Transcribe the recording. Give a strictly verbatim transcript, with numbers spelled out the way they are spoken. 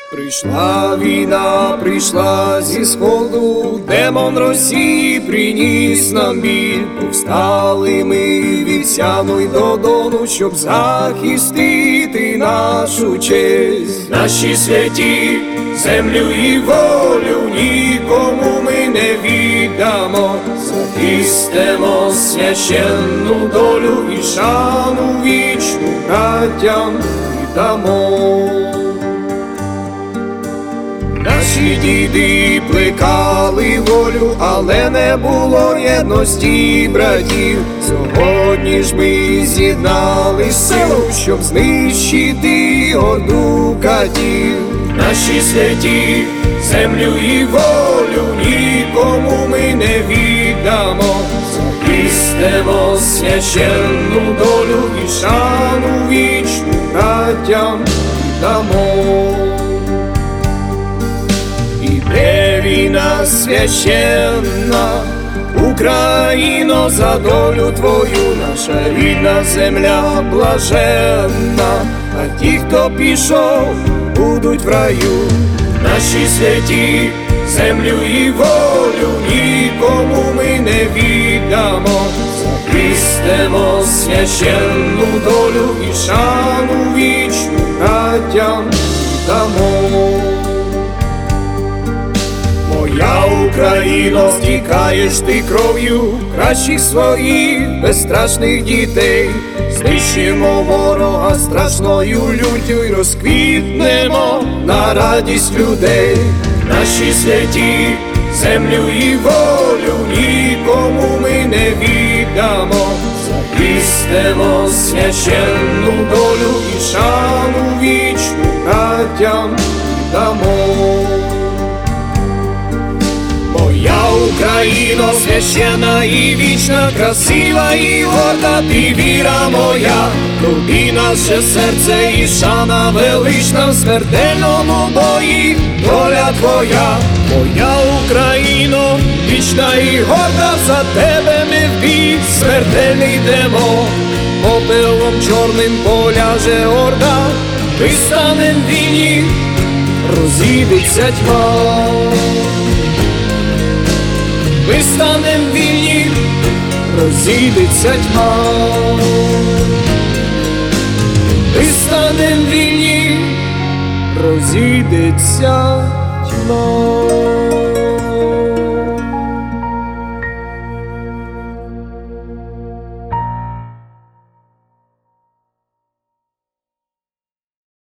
Прийшла війна, прийшла зі сходу, демон Росії приніс нам біль. Повстали ми від Сяну й до Дону, щоб захистити нашу честь. Наші святі землю і волю нікому ми не віддамо. Захистимо священну долю і шану вічну братям віддамо. Наші діди плекали волю, але не було єдності братів. Сьогодні ж ми з'єднали силу, щоб знищити орду катів. Наші святі землю і волю нікому ми не віддамо. Захистимо священну долю і шану вічну братям віддамо. Іде війна священна, Україно, за долю твою, наша рідна земля блаженна, а ті, хто пішов, будуть в раю. Наші святі землю і волю нікому ми не віддамо. Захистимо священну долю і шану вічну братям віддамо. Моя Україно, стікаєш ти кров'ю кращих своїх безстрашних дітей. Знищимо ворога страшною люттю й розквітнемо на радість людей. Наші святі землю і волю нікому ми не віддамо. Захистимо священну долю і шану вічну братям віддамо. Моя Україно, священна і вічна, красива і горда, ти віра моя, тобі наше серце і шана велична, в смертельному бої доля твоя. Моя Україно, вічна і горда, за тебе ми в бій смертельний йдемо. Попелом чорним поляже орда, ми станем в війні, розійдеться тьма. Ми станем вільні, розійдеться тьма. Ми станем вільні, розійдеться тьма.